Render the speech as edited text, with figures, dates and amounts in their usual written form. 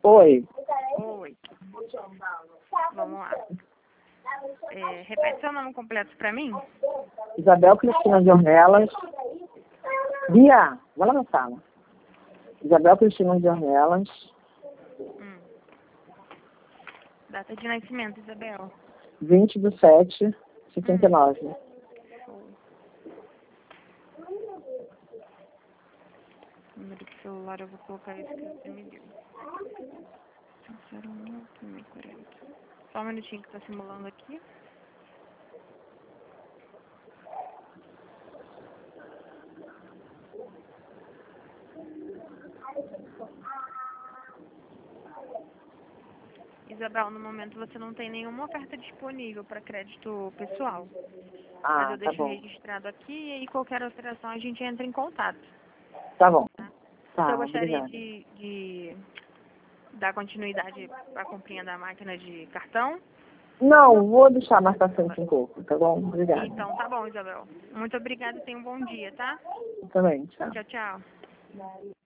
Oi. Oi. Vamos lá. Repete seu nome completo pra mim. Isabel Cristina de Ornelas. Bia, vai lá na sala. Isabel Cristina de Ornelas. Data de nascimento, Isabel. 20/7/59. Show. Número de celular eu vou colocar esse que você me deu. 01 Só um minutinho que tá simulando aqui. Isabel, no momento você não tem nenhuma oferta disponível para crédito pessoal. Mas eu Tá deixo bom. registrado aqui e aí qualquer alteração a gente entra em contato. Tá bom. Tá? Tá, Você gostaria obrigada. de dar continuidade à comprinha da máquina de cartão? Não, vou deixar mais pra frente um pouco, tá bom? Obrigada. Então tá bom, Isabel. Muito obrigada e tenha um bom dia, tá? Também, tchau. Tchau, tchau.